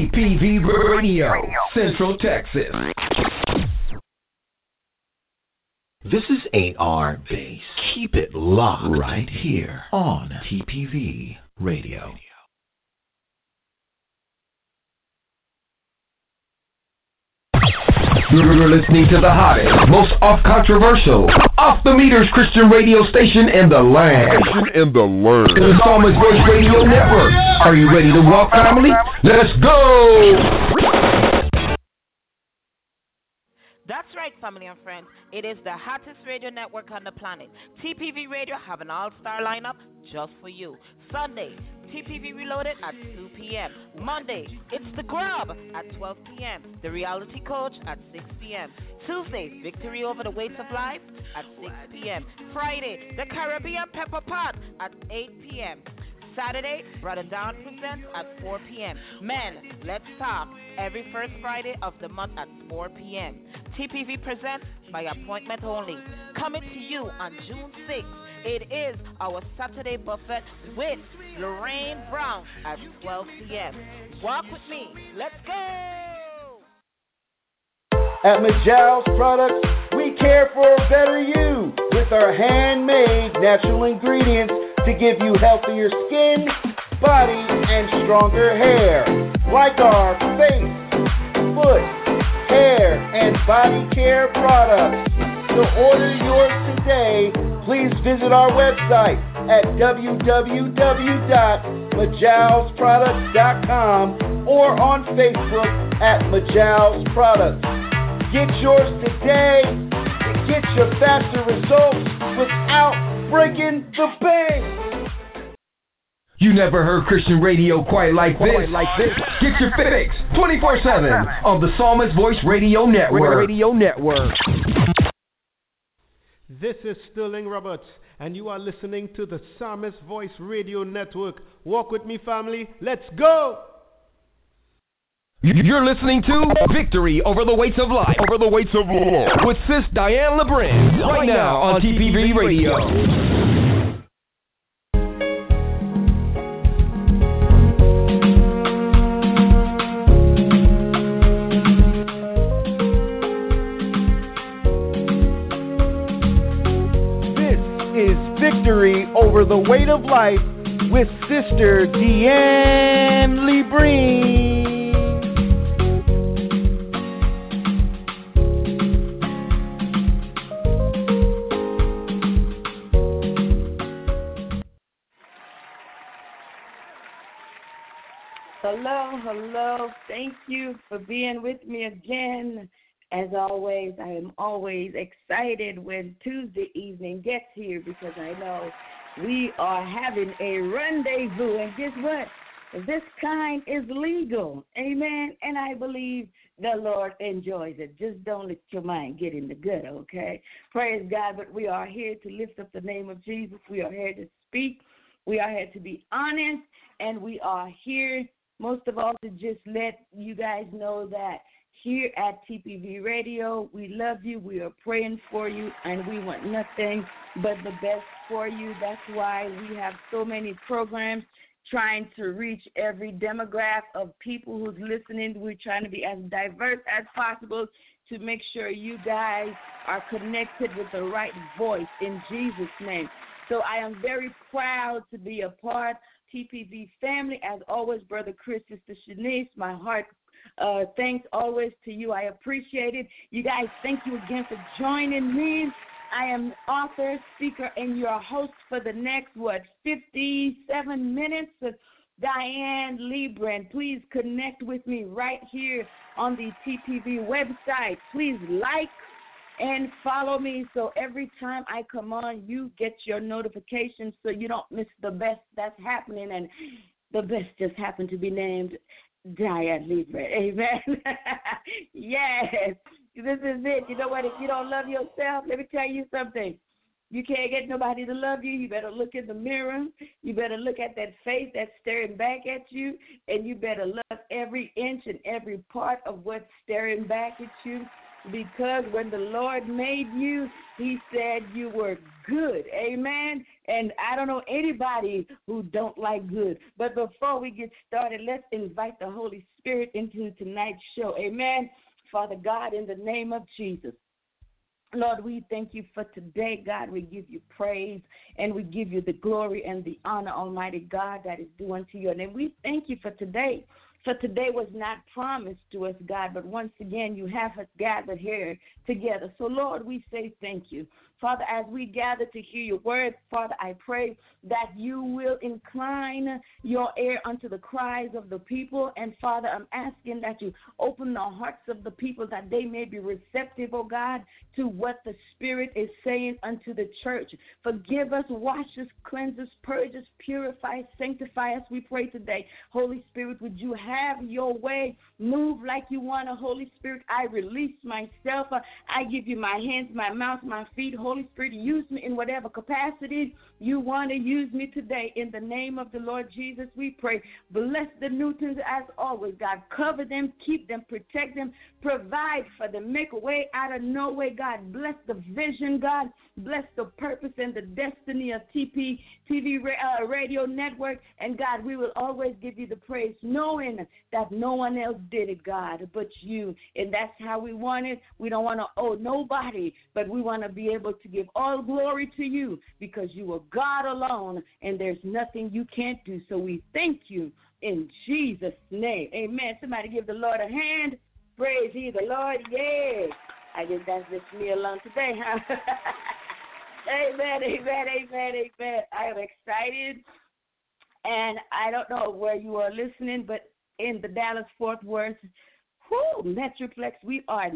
TPV Radio, Central Texas. This is 8R Base. Keep it locked right here on TPV Radio. You're listening to the hottest, most off-controversial, off-the-meters Christian radio station in the land. The Psalmist Voice Radio Network. Are you ready to walk, family? Let's go! That's right, family and friends. It is the hottest radio network on the planet. TPV Radio have an all-star lineup just for you. Sunday, TPV Reloaded at 2 p.m. Monday, it's The Grub at 12 p.m. The Reality Coach at 6 p.m. Tuesday, Victory Over the Weights of Life at 6 p.m. Friday, The Caribbean Pepper Pot at 8 p.m. Saturday, Brother Don presents at 4 p.m. Men, let's talk every first Friday of the month at 4 p.m. TPV presents by appointment only. Coming to you on June 6th, it is our Saturday buffet with Lorraine Brown at 12 p.m. Walk with me. Let's go! At Majal's Products, we care for a better you with our handmade natural ingredients to give you healthier skin, body, and stronger hair, like our face, foot, hair, and body care products. To order yours today, please visit our website at www.majalsproducts.com or on Facebook at Majal's Products. Get yours today to get your faster results without breaking the bank. You never heard Christian radio quite like this. Get your fix 24/7 on the Psalmist Voice Radio Network. This is Sterling Roberts, and you are listening to the Psalmist Voice Radio Network. Walk with me, family. Let's go! You're listening to Victory Over the Weights of Life. With Sis Diane LeBrin right now on TPV Radio. Victory Over the Weight of Life with Sister Deanne LeBrin. Hello. Thank you for being with me again. As always, I am always excited when Tuesday evening gets here because I know we are having a rendezvous. And guess what? This kind is legal. Amen. And I believe the Lord enjoys it. Just don't let your mind get in the gut, okay? Praise God. But we are here to lift up the name of Jesus. We are here to speak. We are here to be honest. And we are here, most of all, to just let you guys know that here at TPV Radio, we love you, we are praying for you, and we want nothing but the best for you. That's why we have so many programs trying to reach every demographic of people who's listening. We're trying to be as diverse as possible to make sure you guys are connected with the right voice in Jesus' name. So I am very proud to be a part of TPV family. As always, Brother Chris, Sister Shanice, my heart thanks always to you. I appreciate it. You guys, thank you again for joining me. I am author, speaker, and your host for the next, 57 minutes of Diane LeBrin. Please connect with me right here on the TPV website. Please like and follow me so every time I come on, you get your notifications so you don't miss the best that's happening. And the best just happened to be named Diane LeBrin. Amen. Yes. This is it. You know what? If you don't love yourself, let me tell you something. You can't get nobody to love you. You better look in the mirror. You better look at that face that's staring back at you, and you better love every inch and every part of what's staring back at you. because when the Lord made you, he said you were good. Amen. And I don't know anybody who don't like good. But before we get started, let's invite the Holy Spirit into tonight's show. Amen. Father God, in the name of Jesus. Lord, we thank you for today, God. We give you praise and we give you the glory and the honor, Almighty God, that is due unto your name. We thank you for today. For today was not promised to us, God, but once again you have us gathered here together. So, Lord, we say thank you. Father, as we gather to hear your word, Father, I pray that you will incline your ear unto the cries of the people. And, Father, I'm asking that you open the hearts of the people that they may be receptive, oh God, to what the Spirit is saying unto the church. Forgive us, wash us, cleanse us, purge us, purify us, sanctify us, we pray today. Holy Spirit, would you have your way? Move like you want to. Holy Spirit, I release myself. I give you my hands, my mouth, my feet. Holy Spirit, use me in whatever capacity you want to use me today. In the name of the Lord Jesus, we pray. Bless the Newtons as always, God. Cover them, keep them, protect them, provide for them. Make a way out of no way, God. Bless the vision, God. Bless the purpose and the destiny of TV Radio Network. And, God, we will always give you the praise, knowing that no one else did it, God, but you. And that's how we want it. We don't want to owe nobody, but we want to be able to give all glory to you because you are God alone, and there's nothing you can't do. So we thank you in Jesus' name. Amen. Somebody give the Lord a hand. Praise ye the Lord. Yeah. I guess that's just me alone today, huh? Amen, amen, amen, amen. I am excited, and I don't know where you are listening, but in the Dallas-Fort Worth Metroplex, we are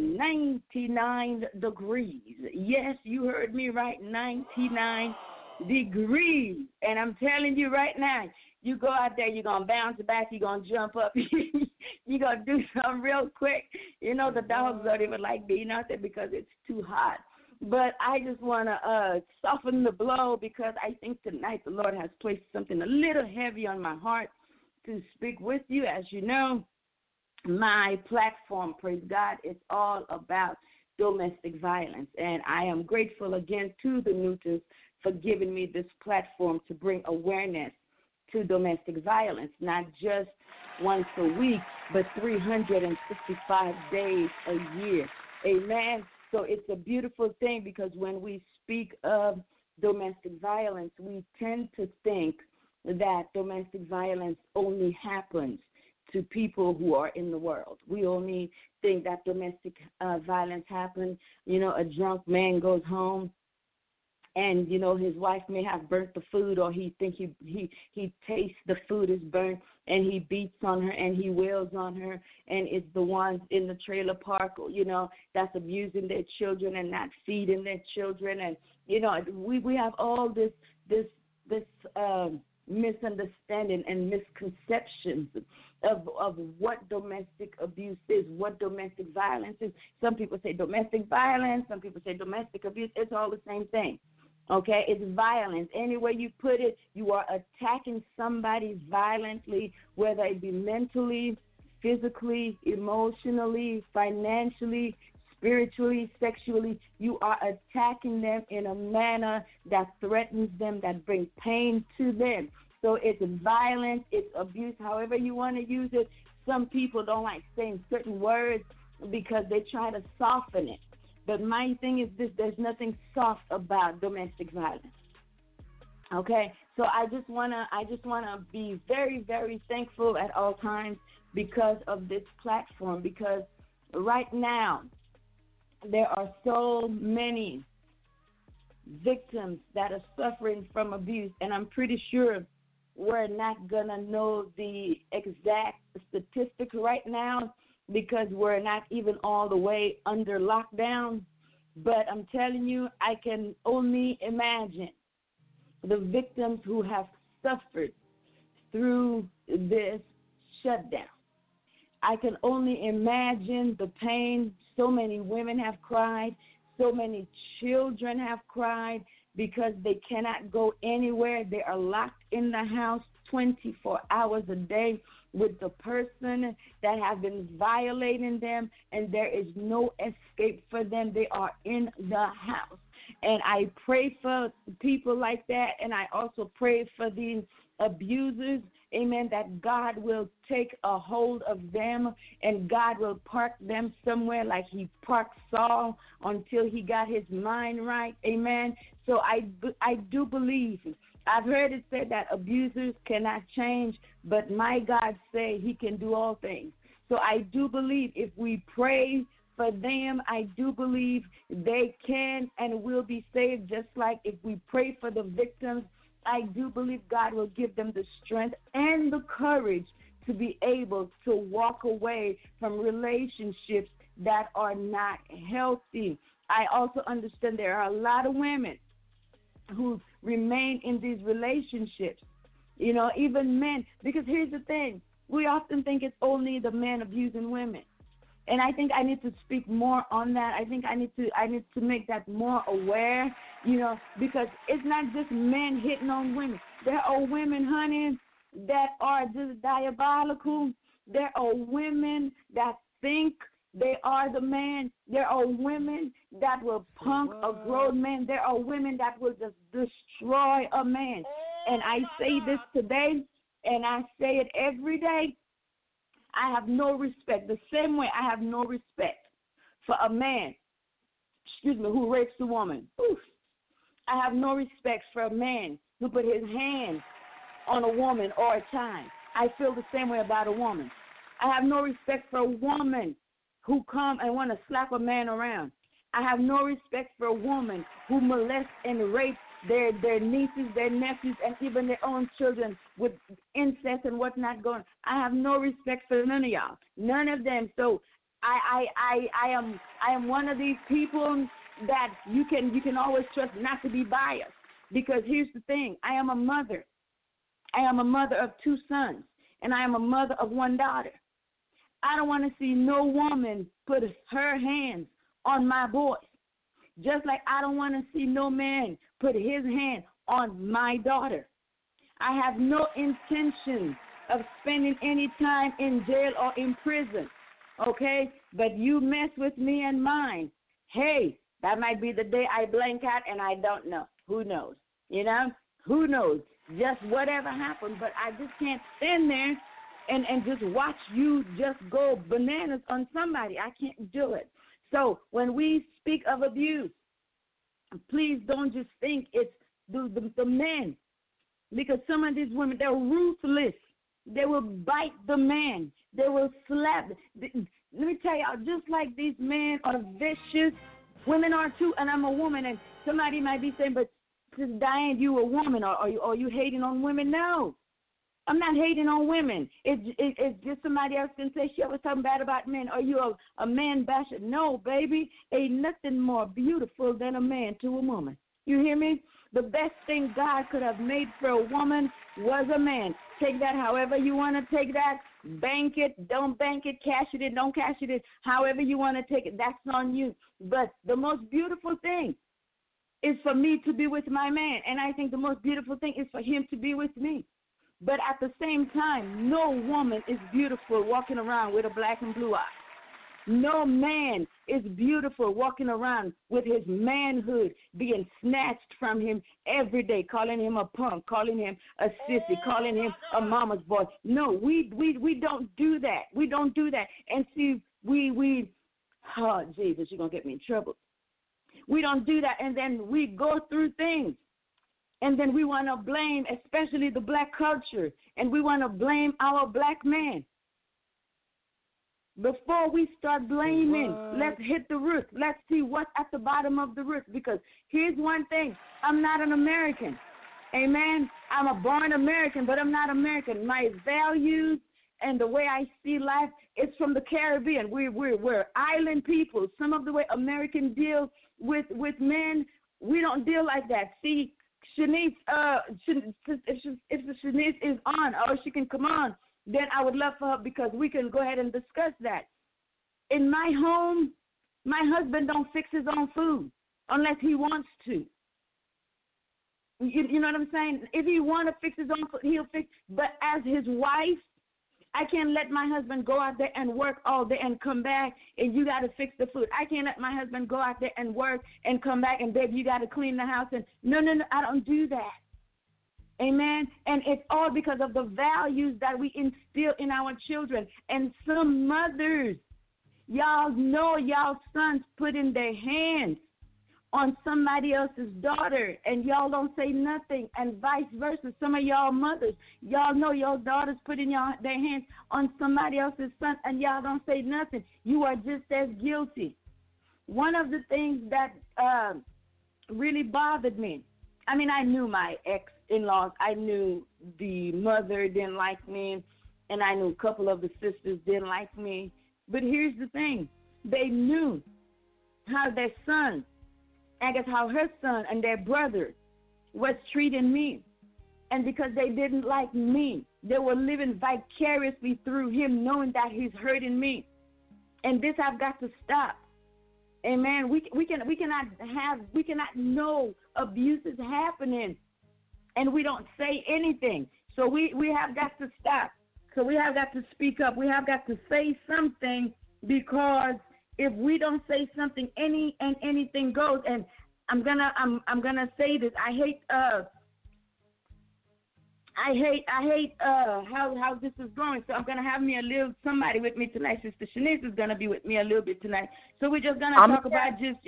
99 degrees. Yes, you heard me right, 99 degrees. And I'm telling you right now, you go out there, you're going to bounce back, you're going to jump up, you're going to do something real quick. You know, the dogs don't even like being out there because it's too hot. But I just want to soften the blow because I think tonight the Lord has placed something a little heavy on my heart to speak with you. As you know, my platform, praise God, is all about domestic violence. And I am grateful again to the Newtons for giving me this platform to bring awareness to domestic violence, not just once a week, but 365 days a year. Amen. So it's a beautiful thing because when we speak of domestic violence, we tend to think that domestic violence only happens to people who are in the world. We only think that domestic violence happens, you know, a drunk man goes home and, you know, his wife may have burnt the food, or he think he tastes the food is burnt, and he beats on her and he wails on her, and it's the ones in the trailer park, you know, that's abusing their children and not feeding their children. And, you know, we have all this misunderstanding and misconceptions of what domestic abuse is, what domestic violence is. Some people say domestic violence, some people say domestic abuse. It's all the same thing. Okay, it's violence. Any way you put it, you are attacking somebody violently, whether it be mentally, physically, emotionally, financially, spiritually, sexually. You are attacking them in a manner that threatens them, that brings pain to them. So it's violence, it's abuse, however you want to use it. Some people don't like saying certain words because they try to soften it. But my thing is this: there's nothing soft about domestic violence. Okay, so I just wanna be very, very thankful at all times because of this platform. Because right now there are so many victims that are suffering from abuse, and I'm pretty sure we're not gonna know the exact statistic right now, because we're not even all the way under lockdown. But I'm telling you, I can only imagine the victims who have suffered through this shutdown. I can only imagine the pain. So many women have cried. So many children have cried because they cannot go anywhere. They are locked in the house 24 hours a day. with the person that have been violating them, and there is no escape for them. They are in the house. And I pray for people like that, and I also pray for these abusers, amen, that God will take a hold of them and God will park them somewhere like he parked Saul until he got his mind right, amen. So I do believe, I've heard it said that abusers cannot change, but my God say he can do all things. So I do believe if we pray for them, I do believe they can and will be saved, just like if we pray for the victims, I do believe God will give them the strength and the courage to be able to walk away from relationships that are not healthy. I also understand there are a lot of women who remain in these relationships, you know, even men, because here's the thing, we often think it's only the men abusing women. And I think I need to speak more on that. I think I need to make that more aware, you know, because it's not just men hitting on women. There are women, honey, that are just diabolical. There are women that think they are the man. There are women that will punk a grown man. There are women that will just destroy a man. And I say this today, and I say it every day. I have no respect. The same way I have no respect for a man, who rapes a woman. Oof. I have no respect for a man who put his hand on a woman or a child. I feel the same way about a woman. I have no respect for a woman who come and want to slap a man around. I have no respect for a woman who molests and rapes their nieces, their nephews, and even their own children with incest and whatnot going. I have no respect for none of y'all, none of them. So I am one of these people that you can always trust not to be biased, because here's the thing: I am a mother. I am a mother of 2 sons, and I am a mother of 1 daughter. I don't want to see no woman put her hands on my boys. Just like I don't want to see no man put his hand on my daughter. I have no intention of spending any time in jail or in prison, okay? But you mess with me and mine, hey, that might be the day I blank out and I don't know. Who knows? You know? Who knows? Just whatever happened. But I just can't stand there and just watch you just go bananas on somebody. I can't do it. So when we speak of abuse, please don't just think it's the men, because some of these women, they're ruthless. They will bite the man. They will slap. Let me tell y'all, just like these men are vicious, women are too, and I'm a woman, and somebody might be saying, but Sister Diane, you a woman, or are you hating on women? No. I'm not hating on women. It's just somebody else can say she was talking bad about men. Are you a man basher? No, baby. Ain't nothing more beautiful than a man to a woman. You hear me? The best thing God could have made for a woman was a man. Take that however you want to take that. Bank it, don't bank it, cash it in, don't cash it in. However you want to take it, that's on you. But the most beautiful thing is for me to be with my man. And I think the most beautiful thing is for him to be with me. But at the same time, no woman is beautiful walking around with a black and blue eye. No man is beautiful walking around with his manhood being snatched from him every day, calling him a punk, calling him a sissy, calling him a mama's boy. No, we don't do that. We don't do that. And see, oh, Jesus, you're going to get me in trouble. We don't do that, and then we go through things. And then we want to blame, especially the black culture, and we want to blame our black man. Before we start blaming, let's hit the root. Let's see what's at the bottom of the root. Because here's one thing. I'm not an American. Amen? I'm a born American, but I'm not American. My values and the way I see life is from the Caribbean. We're island people. Some of the way Americans deal with men, we don't deal like that. See, Shanice, if Shanice is on, or she can come on, then I would love for her, because we can go ahead and discuss that. In my home, my husband don't fix his own food unless he wants to. You know what I'm saying? If he want to fix his own food, he'll fix. But as his wife, I can't let my husband go out there and work all day and come back and you got to fix the food. I can't let my husband go out there and work and come back and, babe, you got to clean the house. And no, I don't do that. Amen. And it's all because of the values that we instill in our children. And some mothers, y'all know y'all sons put in their hands on somebody else's daughter, and y'all don't say nothing, and vice versa. Some of y'all mothers, y'all know your daughters put in their hands on somebody else's son, and y'all don't say nothing. You are just as guilty. One of the things that really bothered me, I mean, I knew my ex-in-laws. I knew the mother didn't like me, and I knew a couple of the sisters didn't like me. But here's the thing. They knew how their son, I guess how her son and their brother was treating me. And because they didn't like me, they were living vicariously through him, knowing that he's hurting me. And this I've got to stop. Amen. We cannot know abuse is happening, and we don't say anything. So we have got to stop. So we have got to speak up. We have got to say something, because if we don't say something, anything goes. And I'm gonna say this. I hate how this is going. So I'm gonna have me a little somebody with me tonight. Sister Shanice is gonna be with me a little bit tonight. So we're just gonna talk about just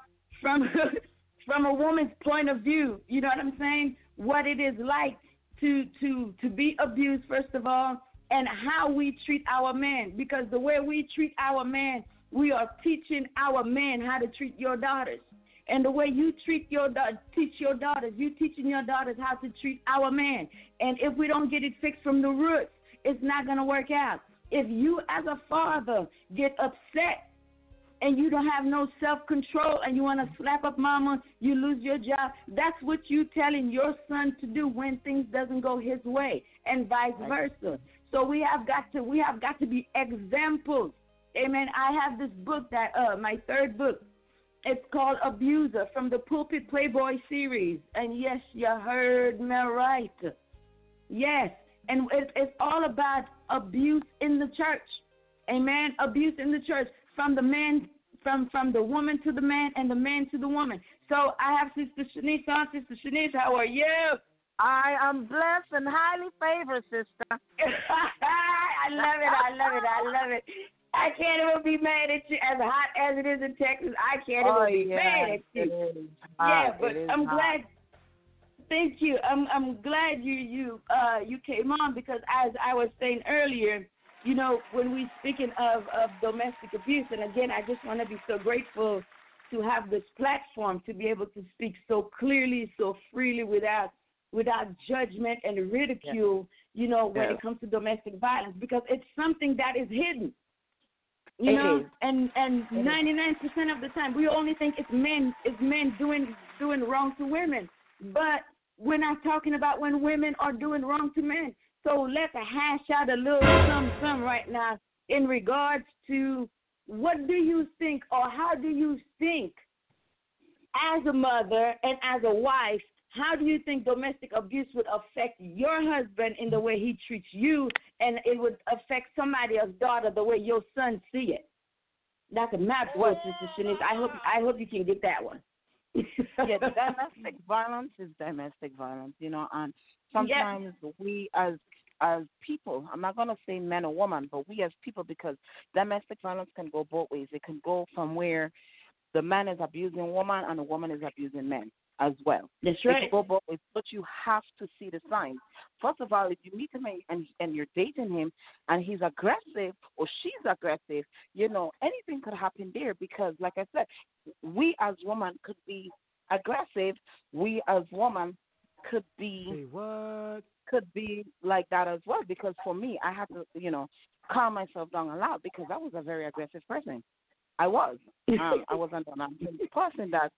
from a woman's point of view. You know what I'm saying? What it is like to be abused, first of all, and how we treat our men. Because the way we treat our men, we are teaching our men how to treat your daughters. And the way you teach your daughters, you teaching your daughters how to treat our men. And if we don't get it fixed from the roots, it's not going to work out. If you as a father get upset and you don't have no self-control and you want to slap up mama, you lose your job, that's what you telling your son to do when things doesn't go his way, and vice versa. So we have got to be examples. Amen. I have this book that my third book. It's called Abuser, from the Pulpit Playboy series. And yes, you heard me right. Yes. And it's all about abuse in the church. Amen. Abuse in the church, from the man, from the woman to the man, and the man to the woman. So I have Sister Shanice on. Sister Shanice, how are you? I am blessed and highly favored, sister. I love it. I can't even be mad at you. As hot as it is in Texas, I can't even be mad at you. Yeah, but I'm glad. Thank you. I'm glad you came on, because as I was saying earlier, you know, when we speaking of domestic abuse, and again, I just want to be so grateful to have this platform to be able to speak so clearly, so freely, without judgment and ridicule, you know, when it comes to domestic violence, because it's something that is hidden. You know, and 99% of the time we only think it's men doing wrong to women, but we're not talking about when women are doing wrong to men. So let's hash out a little some right now in regards to what do you think, or how do you think, as a mother and as a wife, how do you think domestic abuse would affect your husband in the way he treats you, and it would affect somebody else's daughter the way your son see it? That's a map word, Sister Shanice. I hope you can get that one. Yeah, domestic violence is domestic violence, you know, and sometimes we as people, I'm not going to say man or woman, but we as people, because domestic violence can go both ways. It can go from where the man is abusing woman and the woman is abusing men as well. That's right. It can go both ways, but you have to see the signs. First of all, if you meet him and you're dating him and he's aggressive or she's aggressive, you know, anything could happen there, because, like I said, we as women could be aggressive. We as women could be like that as well, because for me, I had to, you know, calm myself down a lot, because I was a very aggressive person. I was. I wasn't a person that,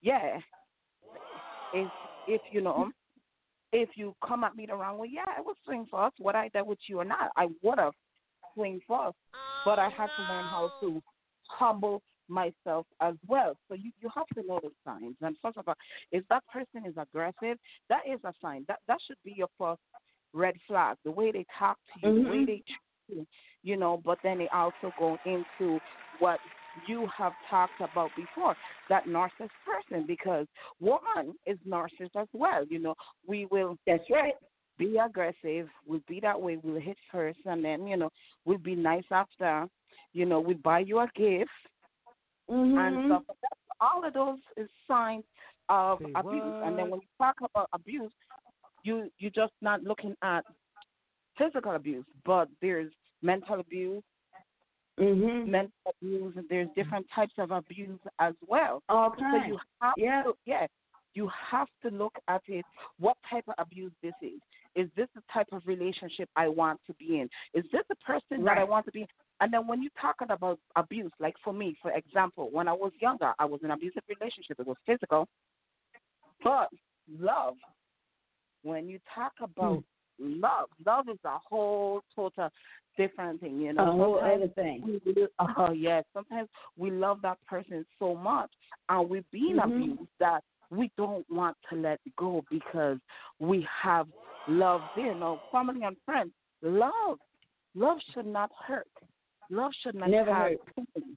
if you know, if you come at me the wrong way, I would swing first. Whether I did with you or not, I would have swing first. But I had to learn how to humble myself as well. So you have to know the signs. And first of all, if that person is aggressive, that is a sign. That should be your first red flag. The way they talk to you, the way they treat too, but then it also goes into what you have talked about before, that narcissist person, because woman is narcissist as well. We will. That's right. Be aggressive. We'll be that way. We'll hit first, and then we'll be nice after. We buy you a gift and stuff like that. All of those is signs of abuse. And then when you talk about abuse, you're just not looking at physical abuse, but there's mental abuse. Mental abuse, and there's different types of abuse as well. Okay. So you have to look at it. What type of abuse this is? Is this the type of relationship I want to be in? Is this the person that I want to be in? And then when you're talking about abuse, like for me, for example, when I was younger, I was in an abusive relationship. It was physical, but love. When you talk about love is a whole total different thing, A whole other thing. Sometimes we love that person so much, and we're being abused that we don't want to let go because we have love there. No, family and friends, love should not hurt. Love should not Never have hurt. pain.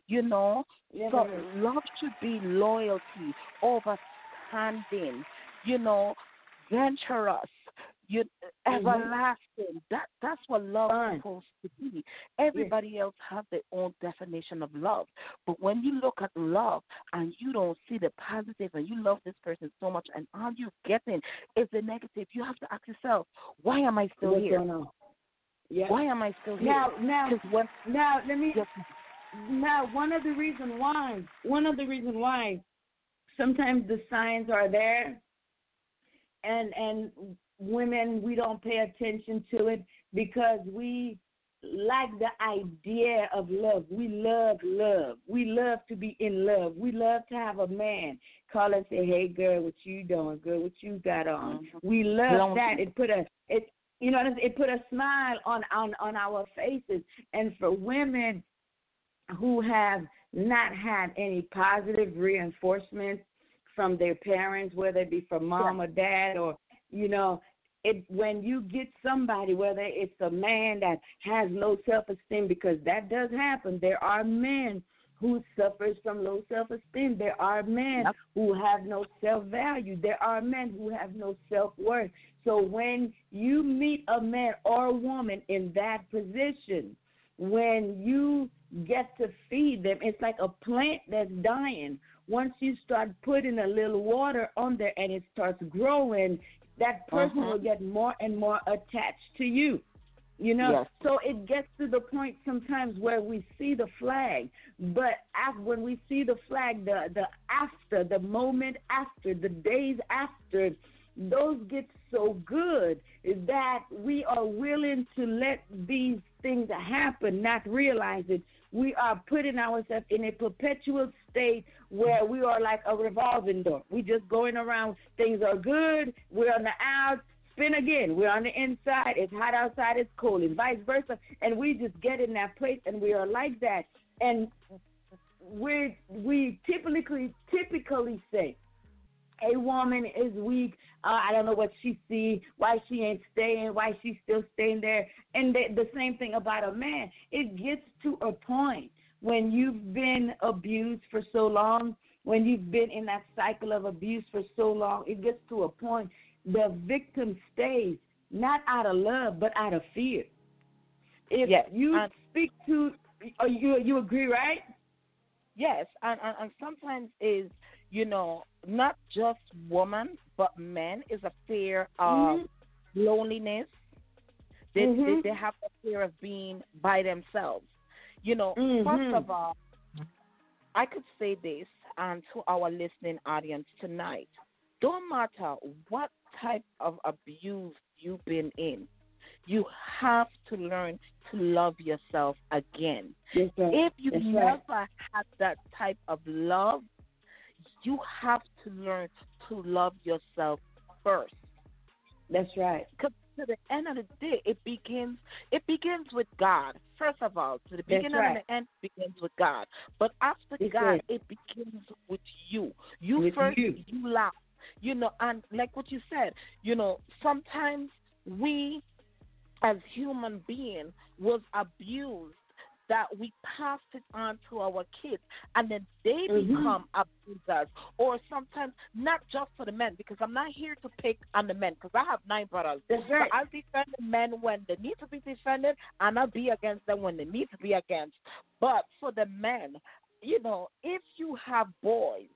Love should be loyalty, overstanding, venturous, everlasting. That's what love is supposed to be. Everybody else has their own definition of love. But when you look at love and you don't see the positive and you love this person so much and all you're getting is the negative, you have to ask yourself, why am I still here? Yeah. Why am I still here? Now, one of the reasons why sometimes the signs are there and women, we don't pay attention to it because we like the idea of love. We love love. We love to be in love. We love to have a man call and say, "Hey, girl, what you doing? Girl, what you got on?" We love that. It put a smile on our faces. And for women who have not had any positive reinforcement from their parents, whether it be from mom or dad, or when you get somebody, whether it's a man that has low self-esteem, because that does happen. There are men who suffers from low self-esteem. There are men who have no self-value. There are men who have no self-worth. So when you meet a man or a woman in that position, when you get to feed them, it's like a plant that's dying. Once you start putting a little water on there and it starts growing, that person will get more and more attached to you. So it gets to the point sometimes where we see the flag, but when we see the flag, the moment after, the days after, those get so good that we are willing to let these things happen, not realize it. We are putting ourselves in a perpetual state where we are like a revolving door. We just going around. Things are good. We're on the out. Spin again. We're on the inside. It's hot outside. It's cold, and vice versa. And we just get in that place, and we are like that. And we typically say, a woman is weak. I don't know what she see, why she ain't staying, why she's still staying there. And the same thing about a man. It gets to a point when you've been abused for so long, when you've been in that cycle of abuse for so long, it gets to a point the victim stays not out of love but out of fear. If you speak to, you agree, right? Yes, and sometimes is, not just women, but men is a fear of loneliness. They have a fear of being by themselves. First of all, I could say this to our listening audience tonight. Don't matter what type of abuse you've been in, you have to learn to love yourself again. Yes, if you never had that type of love, you have to learn to love yourself first. That's right. Because to the end of the day, it begins with God. First of all, to the beginning and the end begins with God. But after God, it begins with you. You laugh. And like what you said, sometimes we as human being was abused, that we passed it on to our kids, and then they become abusers. Or sometimes not just for the men, because I'm not here to pick on the men, because I have 9 brothers. That's right. So I'll defend the men when they need to be defended, and I'll be against them when they need to be against. But for the men, you know, if you have boys,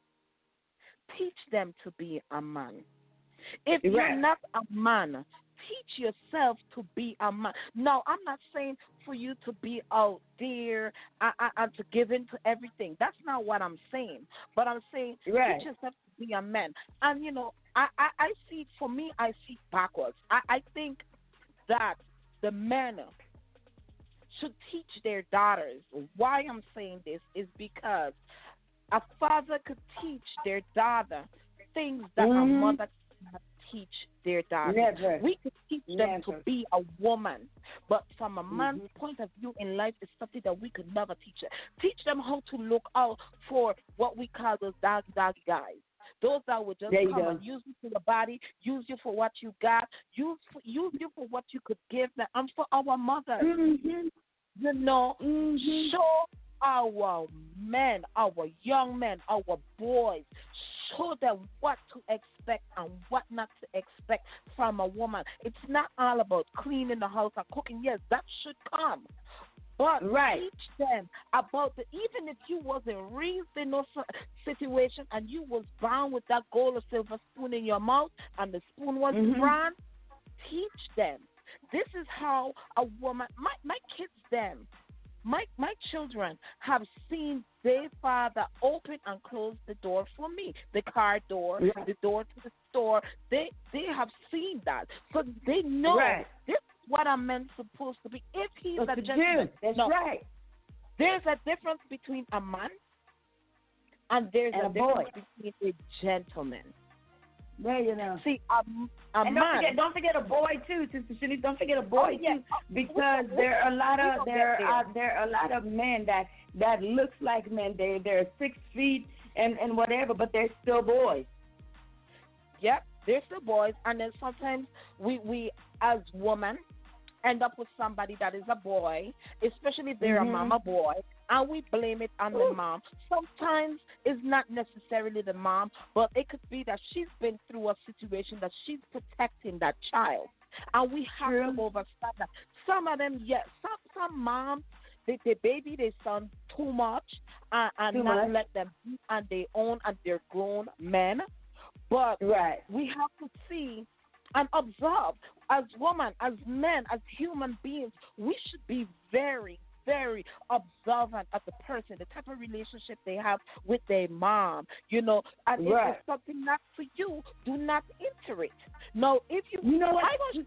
teach them to be a man. If you're not a man, teach yourself to be a man. No, I'm not saying for you to be out there and to give in to everything. That's not what I'm saying. But I'm saying teach yourself to be a man. And, you know, I see, for me, I see backwards. I think that the men should teach their daughters. Why I'm saying this is because a father could teach their daughter things that a mother cannot teach their daughter. Never. We could teach them to be a woman, but from a man's point of view in life, it's something that we could never teach them. Teach them how to look out for what we call those doggy guys. Those that would just come and use you for your body, use you for what you got, use you for what you could give them, and for our mothers. You know, show our men, our young men, our boys, show them what to expect and what not to expect from a woman. It's not all about cleaning the house and cooking. Yes, that should come. But teach them about even if you wasn't raised in no situation and you was bound with that gold or silver spoon in your mouth and the spoon was brown, teach them. This is how a woman, my kids, my children have seen their father open and close the door for me, the car door, the door to the store. They have seen that, so they know this is what a man's supposed to be. If he's a gentleman, there's a difference between a man and there's a difference between a gentleman. There you know. See, a and man. Don't forget a boy too, Sister Shanice. Don't forget a boy too, because there are a lot of men that looks like men. They're 6 feet and whatever, but they're still boys. Yep, they're still boys, and then sometimes we as women end up with somebody that is a boy, especially if they're a mama boy, and we blame it on the mom. Sometimes it's not necessarily the mom, but it could be that she's been through a situation that she's protecting that child, and we have to understand that. Some of them, yes, some moms, they baby their son too much and not let them be on their own and they're grown men. But we have to see and observe as women, as men, as human beings, we should be very, very observant of the person, the type of relationship they have with their mom, you know, and if it's something not for you, do not enter it. No, if you know what, I'm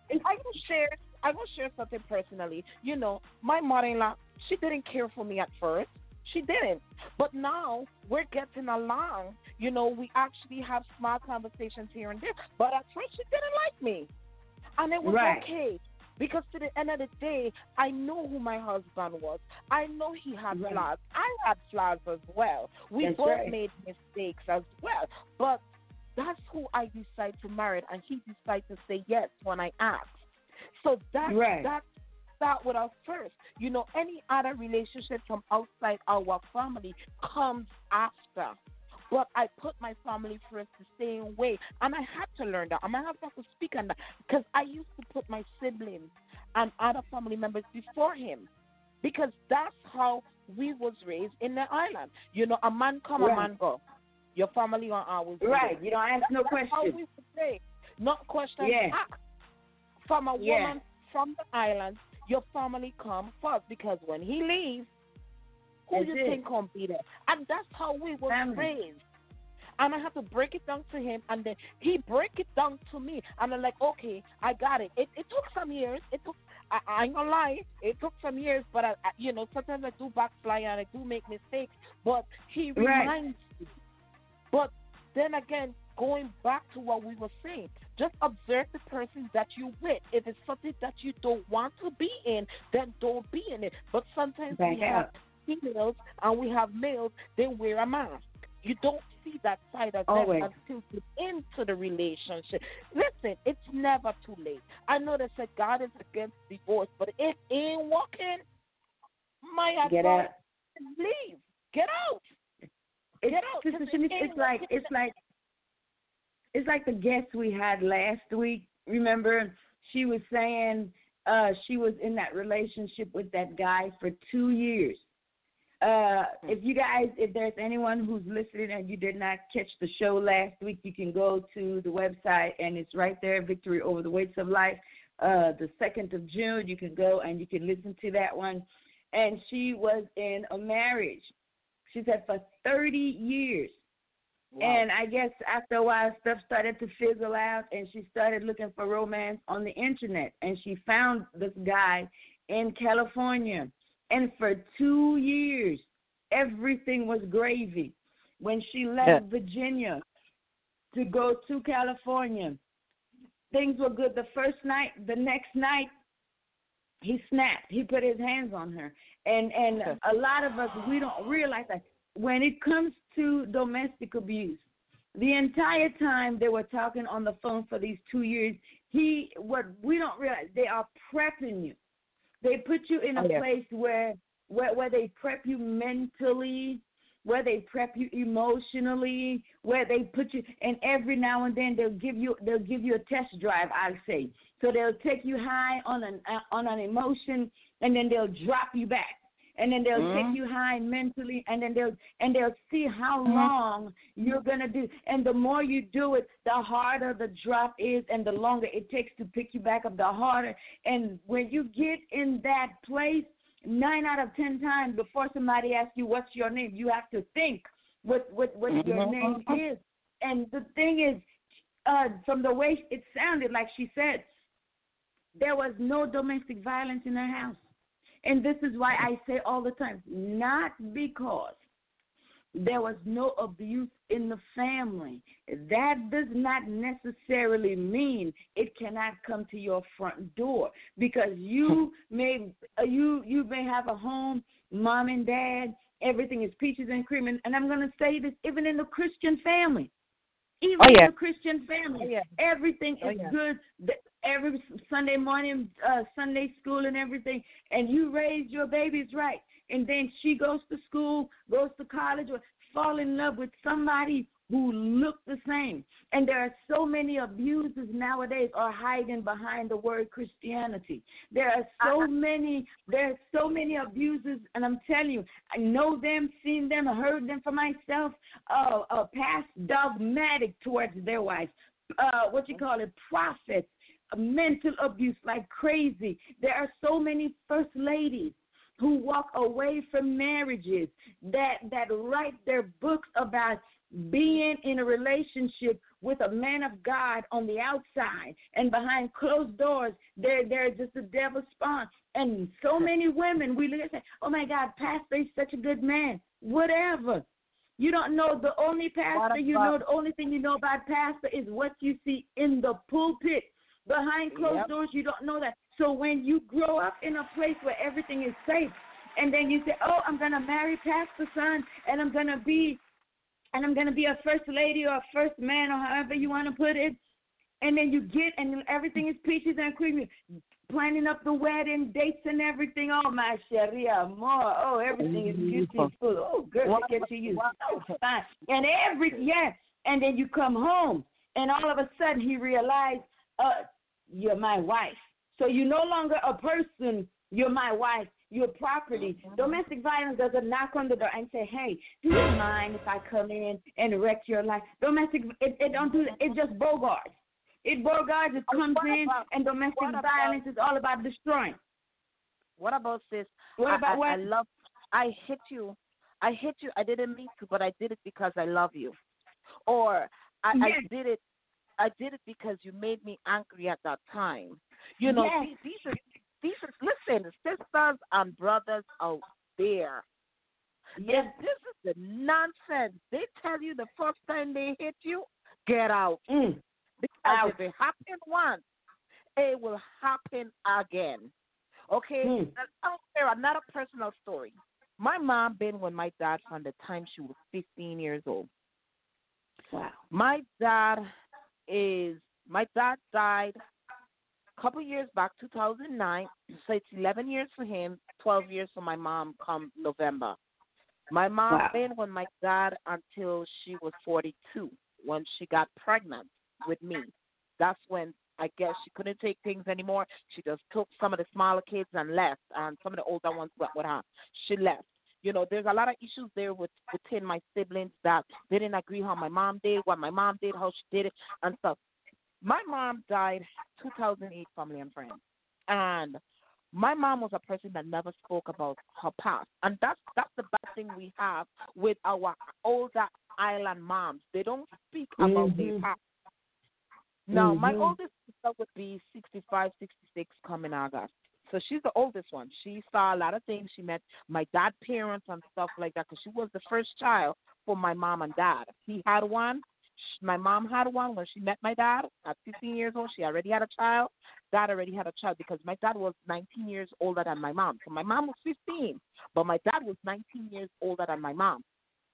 gonna share something personally. You know, my mother-in-law, she didn't care for me at first. She didn't. But now we're getting along. You know, we actually have small conversations here and there. But at first she didn't like me. And it was okay. Because to the end of the day, I know who my husband was. I know he had flaws. I had flaws as well. We both made mistakes as well. But that's who I decided to marry. And he decided to say yes when I asked. So that's start with us first. You know, any other relationship from outside our family comes after. But I put my family first the same way. And I had to learn that. And I have to speak on that. Because I used to put my siblings and other family members before him. Because that's how we was raised in the island. You know, a man come, a man go. Your family are always you don't ask no questions. How we would say. Not questions asked. From a woman from the island, your family come first. Because when he leaves, who do you think can be there? And that's how we were raised. And I have to break it down to him, and then he break it down to me. And I'm like, okay, I got it. It took some years. I ain't gonna lie, it took some years, but I you know, sometimes I do backslide and I do make mistakes. But he reminds me. But then again, going back to what we were saying, just observe the person that you with. If it's something that you don't want to be in, then don't be in it. But sometimes we have females and we have males, they wear a mask. You don't see that side of Always. them until you into the relationship. Listen, it's never too late. I know they said God is against divorce, but if it ain't working, my advice Get out. is leave. Get out. Get out. Sister 'cause it Shanice, ain't it's like the guest we had last week. Remember, she was saying she was in that relationship with that guy for 2 years. If there's anyone who's listening and you did not catch the show last week, you can go to the website and it's right there, Victory Over the Weights of Life, the 2nd of June. You can go and you can listen to that one. And she was in a marriage, she said, for 30 years. Wow. And I guess after a while, stuff started to fizzle out, and she started looking for romance on the Internet. And she found this guy in California. And for 2 years, everything was gravy. When she left Virginia to go to California, things were good the first night. The next night, he snapped. He put his hands on her. And a lot of us, we don't realize that when it comes to domestic abuse, the entire time they were talking on the phone for these 2 years, what we don't realize, they are prepping you. They put you in a place where they prep you mentally, where they prep you emotionally, where they put you, and every now and then they'll give you a test drive, I'll say. So they'll take you high on an emotion, and then they'll drop you back. And then they'll take you high mentally, and then they'll see how long you're gonna do. And the more you do it, the harder the drop is, and the longer it takes to pick you back up, the harder. And when you get in that place, 9 out of 10 times before somebody asks you what's your name, you have to think what your name is. And the thing is, from the way it sounded, like she said, there was no domestic violence in her house. And this is why I say all the time, not because there was no abuse in the family. That does not necessarily mean it cannot come to your front door, because you may have a home, mom and dad, everything is peaches and cream. And I'm going to say this, even in the Christian family. Even in the Christian family, everything is good. Every Sunday morning, Sunday school and everything, and you raise your babies right. And then she goes to school, goes to college, or fall in love with somebody who look the same. And there are so many abusers nowadays are hiding behind the word Christianity. There are so many abusers, and I'm telling you, I know them, seen them, heard them for myself, past dogmatic towards their wives, prophets, mental abuse like crazy. There are so many first ladies who walk away from marriages that write their books about being in a relationship with a man of God on the outside, and behind closed doors, they're just a devil's spawn. And so many women, we look and say, oh my God, pastor is such a good man. Whatever. You don't know the only pastor you know, the only thing you know about pastor is what you see in the pulpit. Behind closed doors, you don't know that. So when you grow up in a place where everything is safe, and then you say, oh, I'm going to marry pastor's son, and I'm going to be a first lady or a first man, or however you want to put it, and then you get, and everything is peaches and cream, planning up the wedding dates and everything. Oh, my Sharia, more. Oh, everything is beautiful. Oh, girl, look at you. So fine. And and then you come home, and all of a sudden he realized, you're my wife. So you're no longer a person, you're my wife, you're property. Domestic violence doesn't knock on the door and say, hey, do you mind if I come in and wreck your life? It don't do that. It just bogarts. It comes in, and domestic violence is all about destroying. What about this? I hit you. I didn't mean to, but I did it because I love you. Or I did it because you made me angry at that time. You know, these are listen, sisters and brothers out there. Yes. If this is the nonsense they tell you the first time they hit you, get out. Because if it happened once, it will happen again. Okay? I'll share another personal story. my mom been with my dad from the time she was 15 years old. Wow. My dad died a couple years back, 2009. So it's 11 years for him, 12 years for my mom come November. My mom been with my dad until she was 42 when she got pregnant with me. That's when I guess she couldn't take things anymore. She just took some of the smaller kids and left, and some of the older ones went with her. She left. You know, there's a lot of issues there within my siblings that they didn't agree how my mom did, what my mom did, how she did it, and stuff. My mom died 2008, family and friends. And my mom was a person that never spoke about her past. And that's the bad thing we have with our older island moms. They don't speak about their past. Now, my oldest sister would be 65, 66 coming August. So she's the oldest one. She saw a lot of things. She met my dad's parents and stuff like that because she was the first child for my mom and dad. He had one. My mom had one when she met my dad at 15 years old. She already had a child. Dad already had a child because my dad was 19 years older than my mom. So my mom was 15, but my dad was 19 years older than my mom.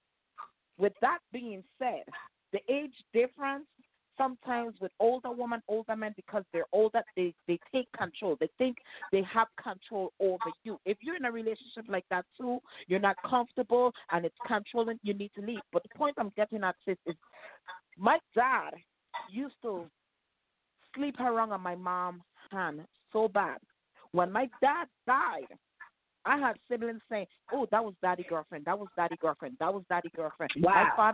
With that being said, the age difference sometimes with older women, older men, because they're older, they take control. They think they have control over you. If you're in a relationship like that too, you're not comfortable and it's controlling, you need to leave. But the point I'm getting at, sis, is my dad used to sleep around on my mom's hand so bad. When my dad died, I had siblings saying, "Oh, that was daddy girlfriend. That was daddy girlfriend. That was daddy girlfriend." Wow.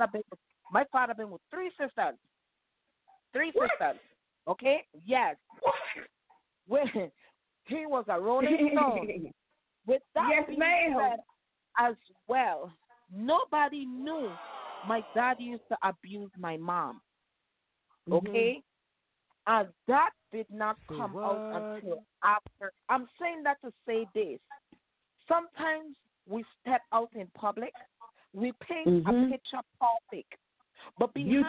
My father been with three sisters. Three sisters. Okay? Yes. When he was a rolling stone. With that being said as well, nobody knew my dad used to abuse my mom. Okay? And that did not come out until after. I'm saying that to say this. Sometimes we step out in public, we paint a picture perfect, but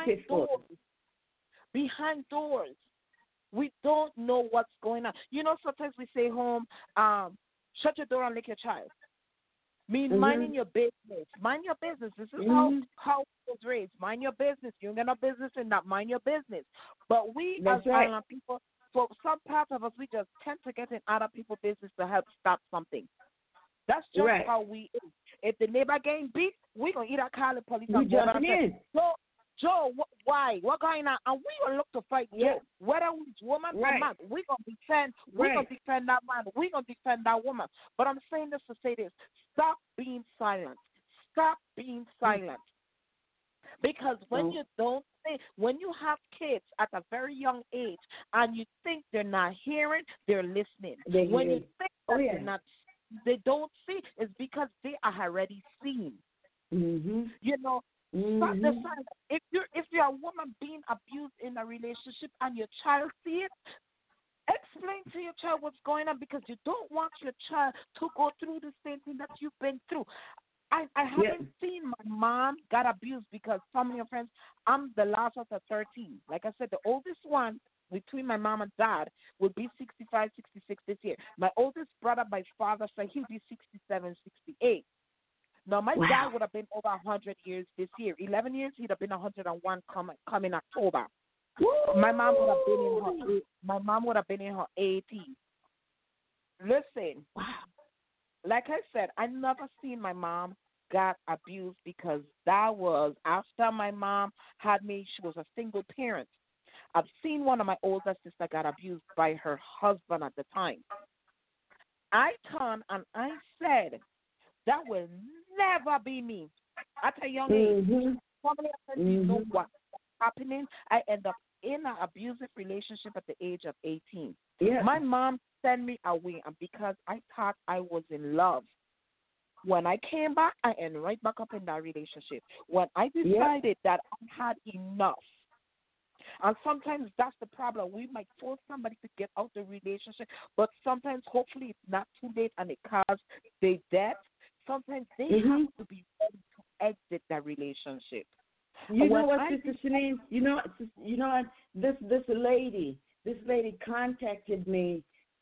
behind doors, we don't know what's going on. You know, sometimes we say home, shut your door and lick your child. Minding your business. Mind your business. This is how I was raised. Mind your business. You ain't got no business in that. Mind your business. But we as island people, for some parts of us, we just tend to get in other people's business to help stop something. That's just how we is. If the neighbor getting beat, we going to eat our car and police. We jumping in. Joe, why? What going on? And we going to look to fight Joe. Whether it's woman or man, we going to defend. We going to defend that man. We going to defend that woman. But I'm saying this to say this. Stop being silent. Stop being silent. Because when you don't say, when you have kids at a very young age and you think they're not hearing, they're listening. When you think that they're not, they don't see, it's because they are already seen. You know, if you're a woman being abused in a relationship and your child see it, explain to your child what's going on, because you don't want your child to go through the same thing that you've been through. I haven't seen my mom got abused because family and friends, I'm the last of the 13. Like I said, the oldest one between my mom and dad will be 65, 66 this year. My oldest brother, my father, so he'll be 67, 68. Now, my dad would have been over 100 years this year. 11 years, he'd have been 101 coming October. My mom would have been in her 80s. Listen, like I said, I never seen my mom got abused, because that was after my mom had me. She was a single parent. I've seen one of my older sisters got abused by her husband at the time. I turned and I said, that will never be me. At a young age, family you know what's happening. I end up in an abusive relationship at the age of 18. My mom sent me away, and because I thought I was in love. When I came back, I ended right back up in that relationship. When I decided that I had enough. And sometimes that's the problem. We might force somebody to get out the relationship, but sometimes, hopefully, it's not too late and it causes their death. Sometimes they have to be ready to exit that relationship. You know what, Sister Shanice? You know what? This lady contacted me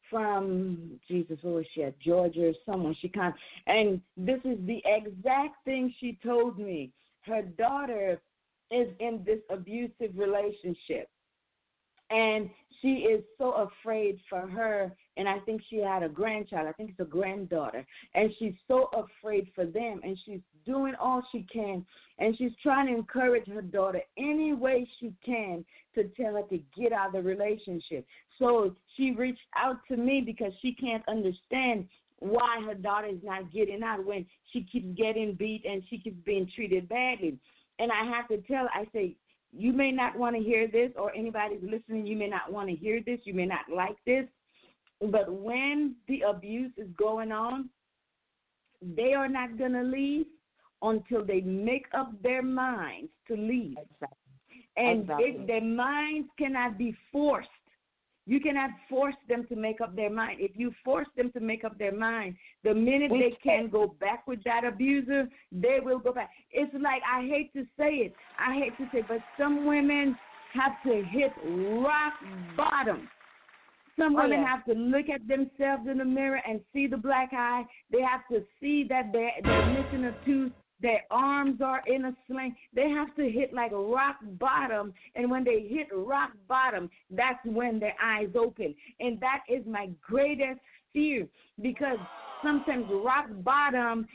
from Jesus, where was she at? Georgia or someone. And this is the exact thing she told me. Her daughter is in this abusive relationship, and she is so afraid for her. And I think she had a grandchild. I think it's a granddaughter, and she's so afraid for them. And she's doing all she can, and she's trying to encourage her daughter any way she can to tell her to get out of the relationship. So she reached out to me because she can't understand why her daughter is not getting out when she keeps getting beat and she keeps being treated badly. And I have to tell her, I say, you may not want to hear this, or anybody's listening, you may not want to hear this, you may not like this, but when the abuse is going on, they are not going to leave until they make up their minds to leave. Exactly. And their minds cannot be forced. You cannot force them to make up their mind. If you force them to make up their mind, the minute they can go back with that abuser, they will go back. It's like, I hate to say it, but some women have to hit rock bottom. Some women have to look at themselves in the mirror and see the black eye. They have to see that they're missing a tooth. Their arms are in a sling. They have to hit like rock bottom. And when they hit rock bottom, that's when their eyes open. And that is my greatest fear, because sometimes rock bottom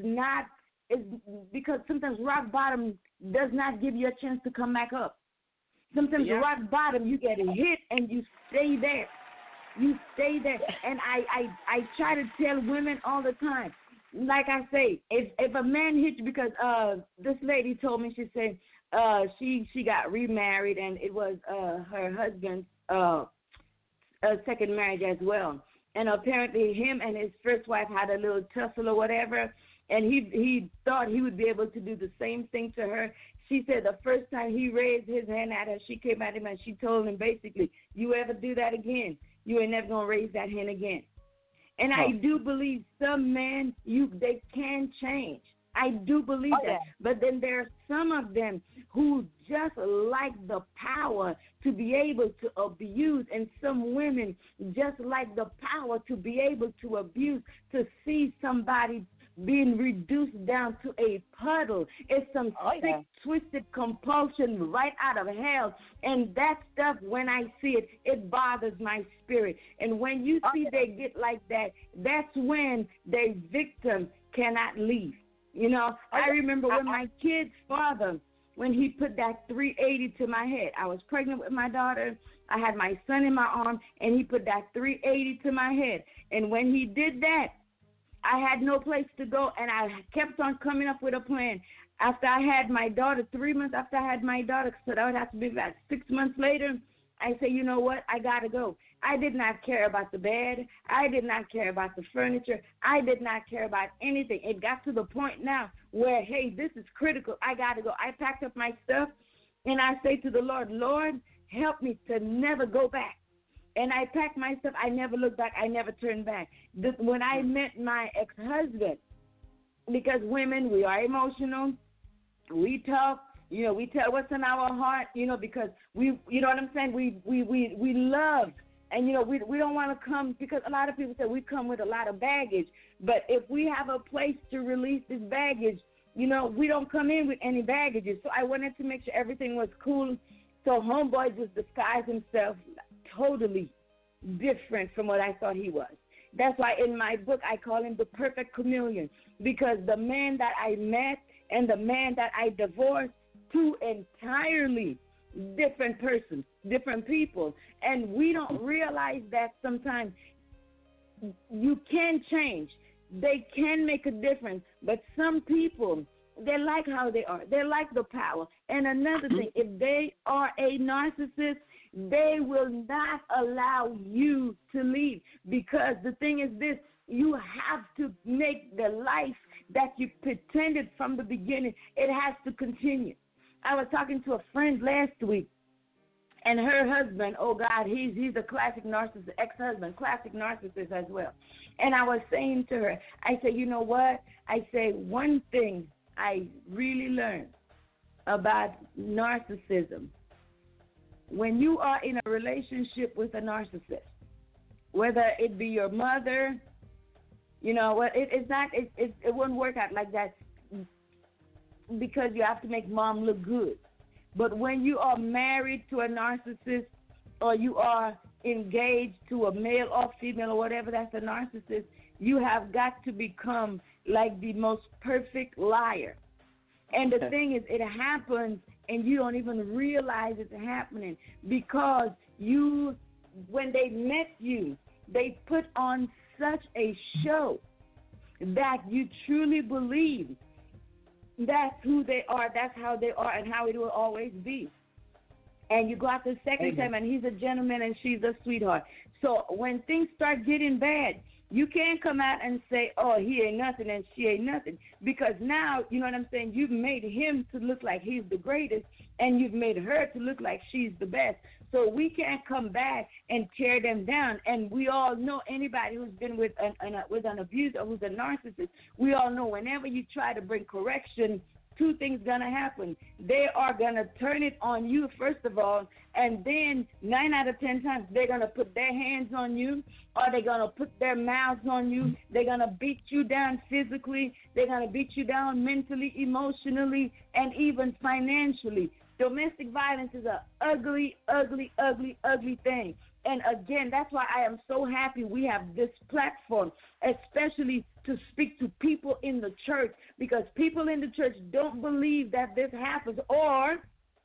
because sometimes rock bottom does not give you a chance to come back up. Sometimes rock bottom, you get hit and you stay there. You stay there. And I try to tell women all the time, like I say, if a man hits you, because this lady told me, she said she got remarried, and it was her husband's second marriage as well. And apparently him and his first wife had a little tussle or whatever, and he thought he would be able to do the same thing to her. She said the first time he raised his hand at her, she came at him and she told him basically, you ever do that again, you ain't never going to raise that hand again. And I do believe some men, they can change. I do believe that. But then there are some of them who just like the power to be able to abuse, and some women just like the power to be able to abuse, to see somebody being reduced down to a puddle. It's some sick, twisted compulsion right out of hell. And that stuff, when I see it, it bothers my spirit. And when you see they get like that, that's when their victim cannot leave. You know, I remember when my kid's father, when he put that 380 to my head. I was pregnant with my daughter. I had my son in my arm, and he put that 380 to my head. And when he did that, I had no place to go, and I kept on coming up with a plan. After I had my daughter, 3 months after I had my daughter, so that would have to be about 6 months later, I said, you know what, I got to go. I did not care about the bed. I did not care about the furniture. I did not care about anything. It got to the point now where, hey, this is critical. I got to go. I packed up my stuff, and I say to the Lord, Lord, help me to never go back. And I packed my stuff. I never looked back. I never turned back. When I met my ex-husband, because women, we are emotional, we talk, you know, we tell what's in our heart, you know, because we, you know what I'm saying, we love, and, you know, we don't want to come, because a lot of people say we come with a lot of baggage, but if we have a place to release this baggage, you know, we don't come in with any baggages. So I wanted to make sure everything was cool. So homeboy just disguised himself totally different from what I thought he was. That's why in my book I call him the perfect chameleon, because the man that I met and the man that I divorced, two entirely different persons, different people. And we don't realize that sometimes. You can change. They can make a difference. But some people, they like how they are. They like the power. And another thing, if they are a narcissist, they will not allow you to leave, because the thing is this, you have to make the life that you pretended from the beginning, it has to continue. I was talking to a friend last week, and her husband, oh God, he's a classic narcissist, ex-husband, classic narcissist as well. And I was saying to her, I said, you know what? I say one thing I really learned about narcissism. When you are in a relationship with a narcissist, whether it be your mother, you know, it's not, it wouldn't work out like that because you have to make mom look good. But when you are married to a narcissist or you are engaged to a male or female or whatever that's a narcissist, you have got to become like the most perfect liar. And the thing is, it happens and you don't even realize it's happening because you, when they met you, they put on such a show that you truly believe that's who they are, that's how they are, and how it will always be. And you go out the second time, and he's a gentleman and she's a sweetheart. So when things start getting bad, you can't come out and say, oh, he ain't nothing and she ain't nothing. Because now, you know what I'm saying, you've made him to look like he's the greatest, and you've made her to look like she's the best. So we can't come back and tear them down. And we all know, anybody who's been with an abuser, who's a narcissist, we all know whenever you try to bring correction, two things going to happen. They are going to turn it on you, first of all, and then 9 out of 10 times they're going to put their hands on you, or they're going to put their mouths on you. They're going to beat you down physically. They're going to beat you down mentally, emotionally, and even financially. Domestic violence is an ugly, ugly, ugly, ugly thing. And again, that's why I am so happy we have this platform, especially to speak to people in the church, because people in the church don't believe that this happens. Or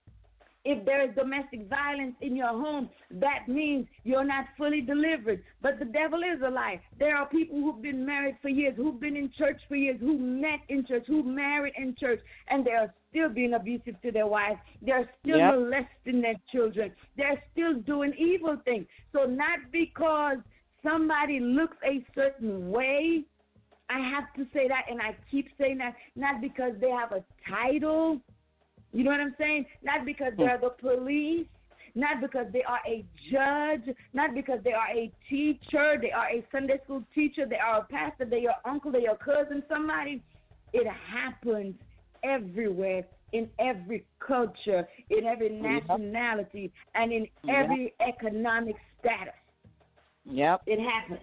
if there is domestic violence in your home, that means you're not fully delivered. But the devil is a lie. There are people who've been married for years, who've been in church for years, who met in church, who married in church, and they are still being abusive to their wives. They're still molesting their children. They're still doing evil things. So not because somebody looks a certain way, I have to say that, and I keep saying that, not because they have a title, you know what I'm saying? Not because they're the police, not because they are a judge, not because they are a teacher, they are a Sunday school teacher, they are a pastor, they're your uncle, they're your cousin, somebody. It happens everywhere, in every culture, in every nationality, and in every economic status. Yep. It happens.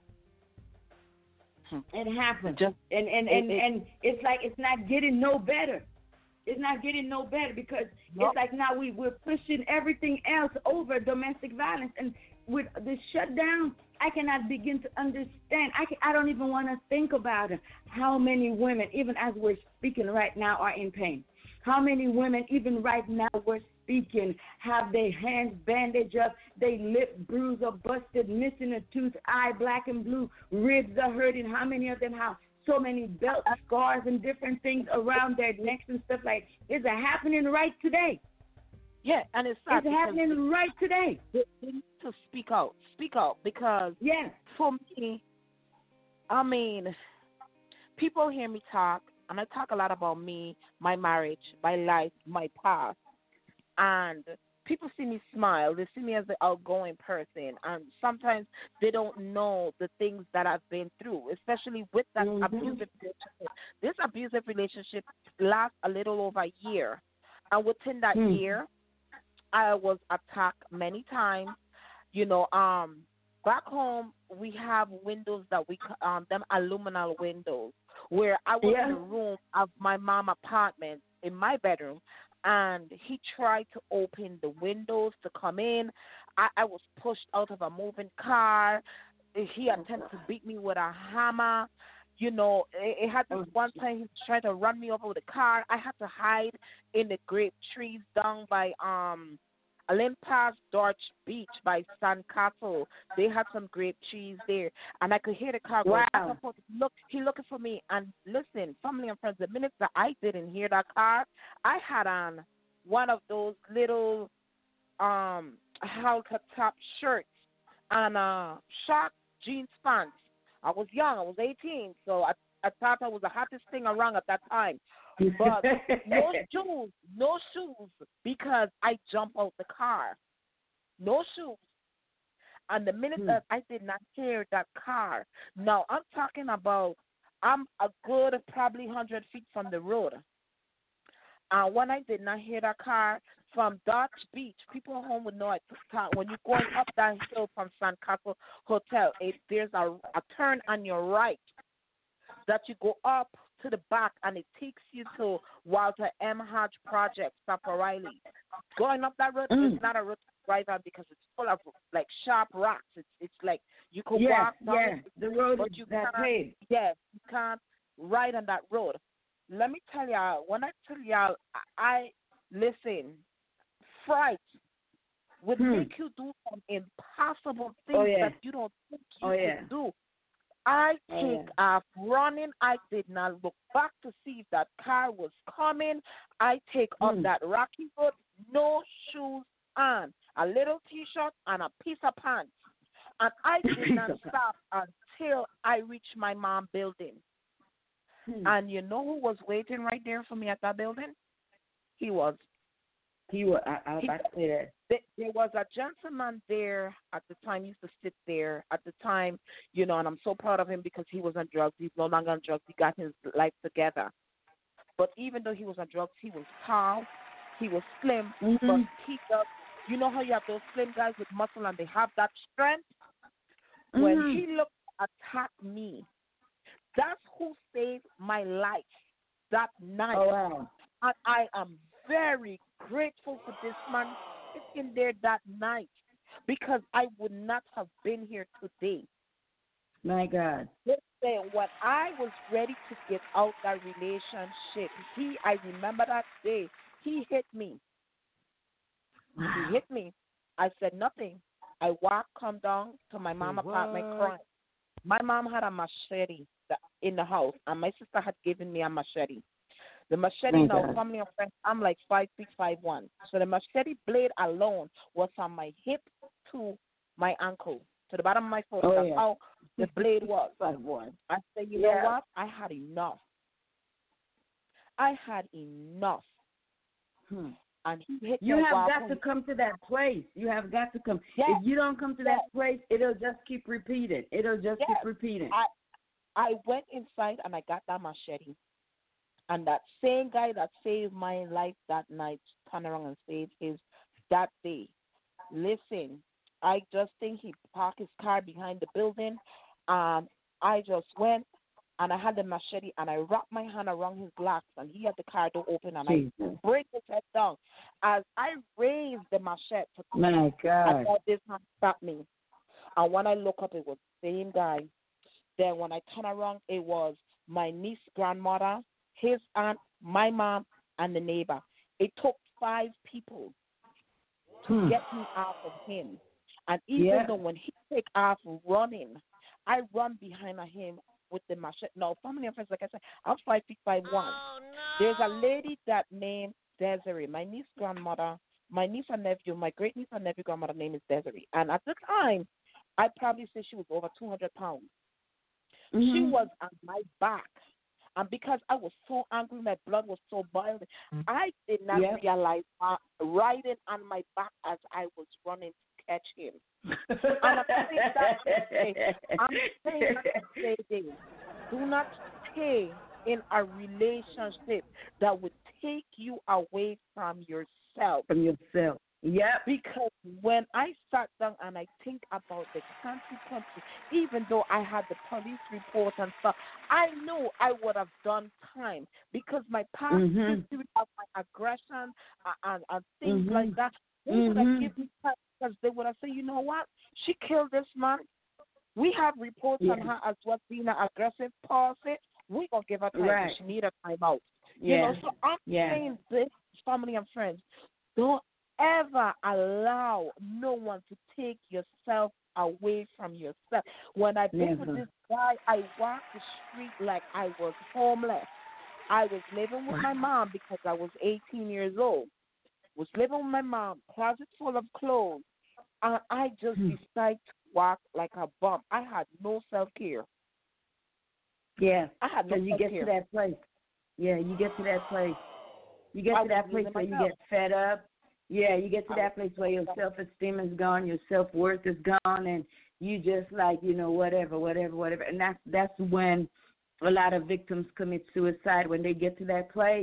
It happens. And it's like it's not getting no better. It's not getting no better because it's like now we're pushing everything else over domestic violence. And with the shutdown, I cannot begin to understand. I don't even want to think about it. How many women, even as we're speaking right now, are in pain? How many women, even right now we're speaking, have their hands bandaged up, their lip bruised or busted, missing a tooth, eye black and blue, ribs are hurting? How many of them have so many belt scars and different things around their necks and stuff like that? Is it happening right today? Yeah, and it's happening right today. They need to speak out because for me, I mean, people hear me talk, and I talk a lot about me, my marriage, my life, my past, and people see me smile. They see me as the outgoing person, and sometimes they don't know the things that I've been through, especially with that abusive relationship. This abusive relationship lasts a little over a year, and within that year, I was attacked many times. You know, back home we have windows that we them aluminum windows, where I was in a room of my mom's apartment in my bedroom, and he tried to open the windows to come in. I was pushed out of a moving car. He attempted to beat me with a hammer. You know, it had this one time he tried to run me over with a car. I had to hide in the grape trees down by Olympus Dutch Beach by San Cato. They had some grape trees there, and I could hear the car going. Wow. Look, he looking for me. And listen, family and friends, the minute that I didn't hear that car, I had on one of those little halter top shirts and short jeans pants. I was young. I was 18, so I thought I was the hottest thing around at that time. But no shoes, because I jumped out the car. No shoes. And the minute that I did not hear that car, now I'm talking about, I'm a good probably 100 feet from the road. When I did not hear that car, from Dutch Beach. People at home would know it. When you're going up that hill from San Castle Hotel, there's a turn on your right that you go up to the back, and it takes you to Walter M. Hodge Project, South O'Reilly. Going up that road is not a road to drive on because it's full of like sharp rocks. It's like you could walk down the road, but you that can't. paved. Yes, you can't ride on that road. Let me tell y'all. When I tell y'all, I listen. Fright would make you do some impossible things that you don't think you can do. I take off running. I did not look back to see if that car was coming. I take up that rocky road, no shoes on, a little T-shirt and a piece of pants. And I did not stop until I reached my mom's building. And you know who was waiting right there for me at that building? He was. I was about to say that. There was a gentleman there at the time. He used to sit there at the time, you know, and I'm so proud of him because he was on drugs. He's no longer on drugs. He got his life together. But even though he was on drugs, he was tall, he was slim, but he does. You know how you have those slim guys with muscle and they have that strength? When he looked to attack me, that's who saved my life that night. Oh, wow. And I am very grateful for this man sitting there that night because I would not have been here today. My God. Listen, when I was ready to get out that relationship, I remember that day, he hit me. Wow. He hit me. I said nothing. I walked, come down to my mom's apartment crying. My mom had a machete in the house, and my sister had given me a machete. The machete, now, family and friends, I'm like 5'6", 5'1". So the machete blade alone was from my hip to my ankle, to the bottom of my foot. That's how the blade was. 5'1". I said, you know what? I had enough. And he hit me. You have got to come to that place. You have got to come. Yes. If you don't come to that place, it'll just keep repeating. Keep repeating. I went inside and I got that machete. And that same guy that saved my life that night turned around and saved his that day. Listen, I just think he parked his car behind the building. I just went and I had the machete and I wrapped my hand around his glass and he had the car door open and I break his head down. As I raised the machete, my God, I thought this man stopped me. And when I look up, it was the same guy. Then when I turn around, it was my niece's grandmother, his aunt, my mom, and the neighbor. It took 5 people to get me off of him. And even though when he take off running, I run behind him with the machete. No, family and friends, like I said, I'm 5'1". Oh, no. There's a lady that named Desiree, my niece's grandmother, my niece and nephew, my great niece and nephew grandmother name is Desiree. And at the time, I probably say she was over 200 pounds. She was on my back. And because I was so angry, my blood was so boiling, I did not realize riding on my back as I was running to catch him. And I'm saying that to say, do not stay in a relationship that would take you away from yourself. Yeah, because when I sat down and I think about the consequences, even though I had the police report and stuff, I knew I would have done time because my past history of my aggression and things like that, they would have given me time because they would have said, you know what, she killed this man. We have reports on her as what being an aggressive person. We're going to give her time. She need a time out. You know, so I'm saying this, family and friends, don't ever allow no one to take yourself away from yourself. When I been with this guy, I walked the street like I was homeless. I was living with my mom because I was 18 years old. Was living with my mom, closet full of clothes. And I just decided to walk like a bum. I had no self-care. Yeah, I had no self-care. You get to that place. Yeah, you get to that place. You get to that place where you get fed up. Yeah, you get to that place where your self-esteem is gone, your self-worth is gone, and you just like, you know, whatever. And that's when a lot of victims commit suicide, when they get to that place.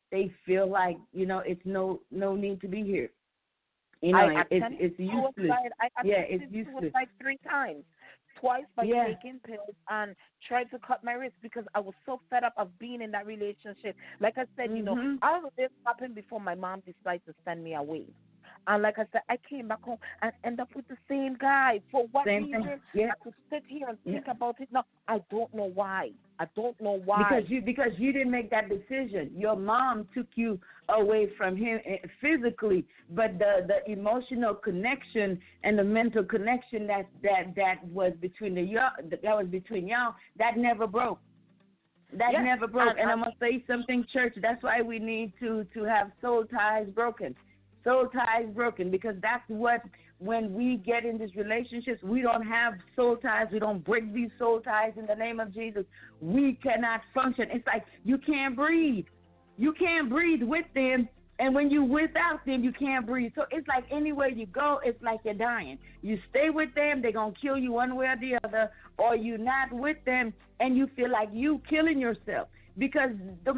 they feel like, it's no need to be here. It's useless. It's useless. Suicide 3 times. Twice by taking pills and tried to cut my wrist because I was so fed up of being in that relationship. Like I said, all of this happened before my mom decided to send me away. And like I said, I came back home and ended up with the same guy. For what reason? I have to sit here and think about it now. I don't know why. Because you didn't make that decision. Your mom took you away from him physically, but the emotional connection and the mental connection that was between y'all, that never broke. That never broke. And I'm gonna say something, church. That's why we need to have soul ties broken. Soul ties broken, because that's what, when we get in these relationships, we don't have soul ties. We don't break these soul ties in the name of Jesus. We cannot function. It's like you can't breathe. You can't breathe with them, and when you without them, you can't breathe. So it's like anywhere you go, it's like you're dying. You stay with them, they're going to kill you one way or the other, or you're not with them, and you feel like you killing yourself. Because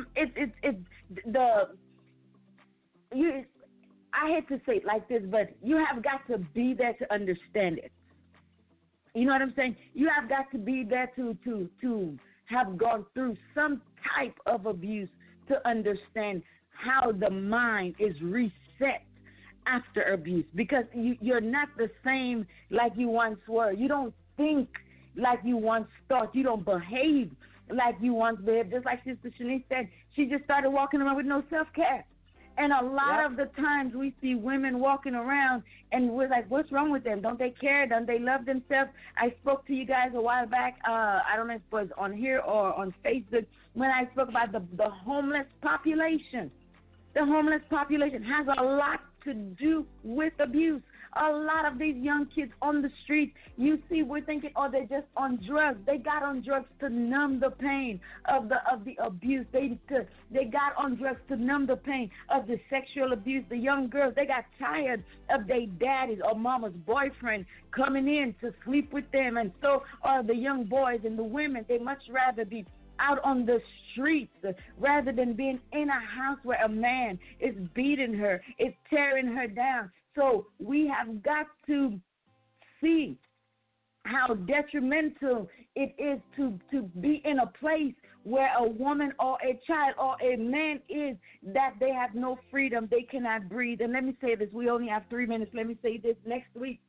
I hate to say it like this, but you have got to be there to understand it. You know what I'm saying? You have got to be there to have gone through some type of abuse to understand how the mind is reset after abuse, because you're not the same like you once were. You don't think like you once thought. You don't behave like you once behaved. Just like Sister Shanice said, she just started walking around with no self-care. And a lot of the times we see women walking around and we're like, what's wrong with them? Don't they care? Don't they love themselves? I spoke to you guys a while back. I don't know if it was on here or on Facebook when I spoke about the homeless population. The homeless population has a lot to do with abuse. A lot of these young kids on the street, you see, we're thinking, oh, they're just on drugs. They got on drugs to numb the pain of the abuse. They got on drugs to numb the pain of the sexual abuse. The young girls, they got tired of their daddy's or mama's boyfriend coming in to sleep with them. And so are the young boys and the women. They much rather be out on the streets rather than being in a house where a man is beating her, is tearing her down. So we have got to see how detrimental it is to be in a place where a woman or a child or a man is, that they have no freedom, they cannot breathe. And let me say this, we only have 3 minutes. Let me say this. Next week,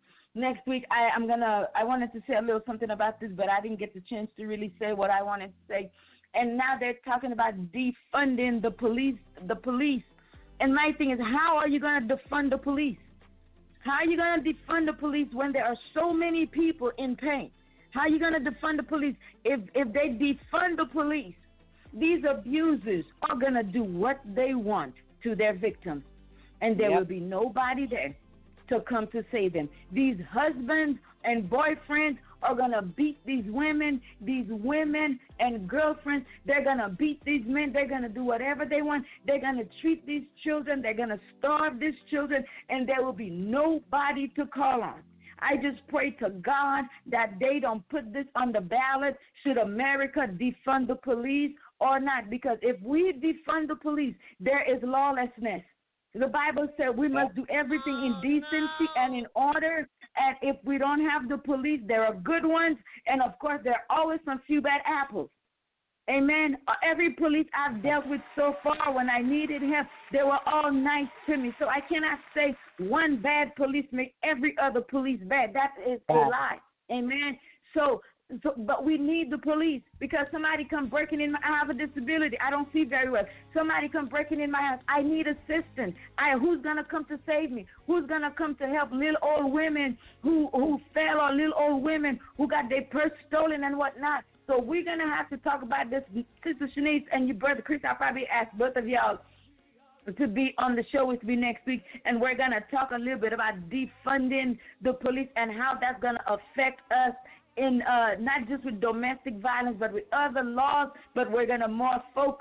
I wanted to say a little something about this, but I didn't get the chance to really say what I wanted to say. And now they're talking about defunding the police. And my thing is, how are you going to defund the police? How are you going to defund the police when there are so many people in pain? How are you going to defund the police? If they defund the police, these abusers are going to do what they want to their victims, and there will be nobody there to come to save them. These husbands and boyfriends are going to beat these women and girlfriends. They're going to beat these men. They're going to do whatever they want. They're going to treat these children. They're going to starve these children, and there will be nobody to call on. I just pray to God that they don't put this on the ballot. Should America defund the police or not? Because if we defund the police, there is lawlessness. The Bible said we must do everything in decency and in order. And if we don't have the police, there are good ones. And, of course, there are always some few bad apples. Amen. Every police I've dealt with so far, when I needed help, they were all nice to me. So I cannot say one bad police make every other police bad. That is a lie. Amen. But we need the police, because somebody come breaking in. I have a disability. I don't see very well. Somebody come breaking in my house. I need assistance. Who's going to come to save me? Who's going to come to help little old women who fell, or little old women who got their purse stolen and whatnot? So we're going to have to talk about this. Sister Shanice and your brother Chris, I'll probably ask both of y'all to be on the show with me next week, and we're going to talk a little bit about defunding the police and how that's going to affect us in not just with domestic violence, but with other laws. But we're going to more focus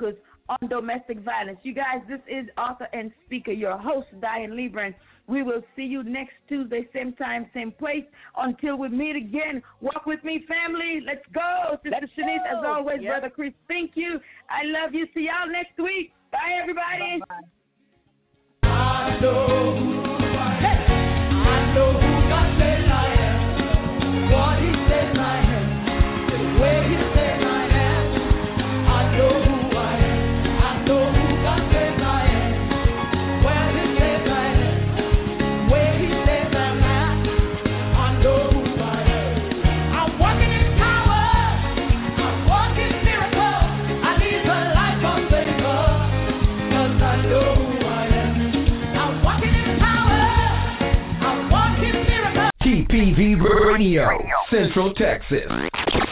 on domestic violence. You guys, this is author and speaker, your host, Diane Lieber. We will see you next Tuesday, same time, same place. Until we meet again, walk with me, family. Let's go. Sister Shanice, as always, Brother Chris, thank you. I love you. See y'all next week. Bye, everybody. Bye-bye. I know who God says I am, what He says I am, the way He says I am. I know who I am. I know who God says I am, where He says I am, where He says I'm at. I know who I am. I'm walking in power. I'm walking miracles. I live a life of favor, 'cause I know who I am. I'm walking in power. I'm walking miracles. TPV Radio, Central Texas.